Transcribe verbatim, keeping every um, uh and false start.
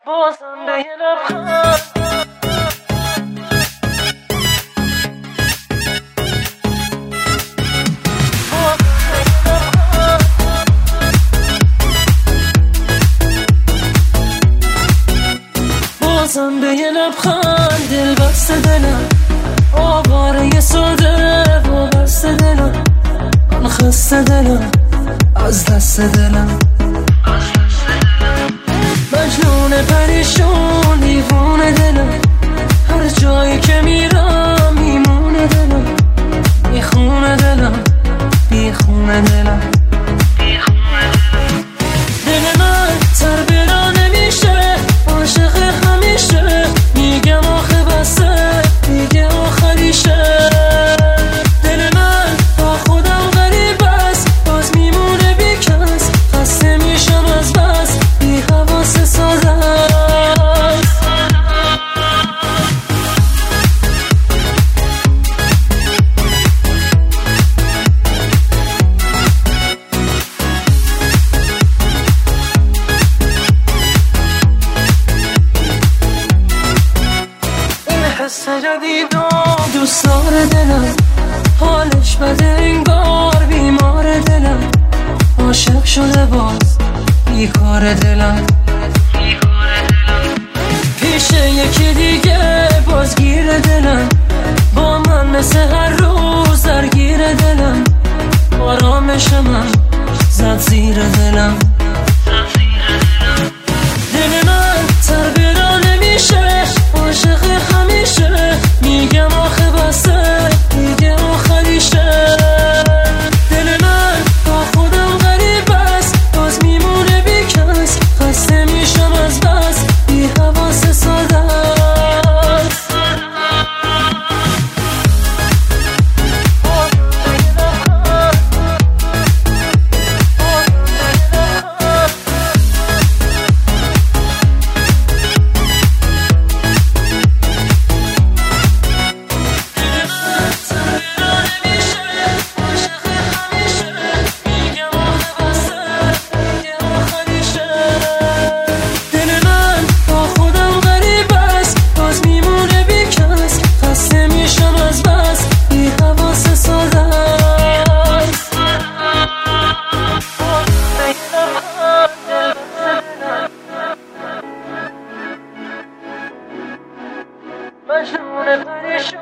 بازم به یه لبخند بازم به یه لبخند دل بسته دلم آواره ساده و بسته دلم من خسته دلم از دست دلم مجنون پریشون دیوونه دلم هر جایی که میرم میمونه دلم میخونه دلم بیخونه دلم دل من تر بلا نمیشه عاشق همیشه میگم آخه بسه دیگه آخریشه دل من با خودم غریب است باز میمونه بی کس خسته میشم از بس بی حواس ساده است این حس جدید و دوست داره دلم حالش بده انگار بیمار دلم عاشق شده باز بیکار دلم پیش یکی دیگه بازگیر دلم با من مثل هر روز درگیر دلم آرامش من زد زیر دلم دل من تر برا نمیشه عاشق همیشه میگم آخه بسه دیگه آخریشه دل من با خودم غریب است باز میمونه بی کس خسته میشم از بس بی حواس ساده است مجنون پریشون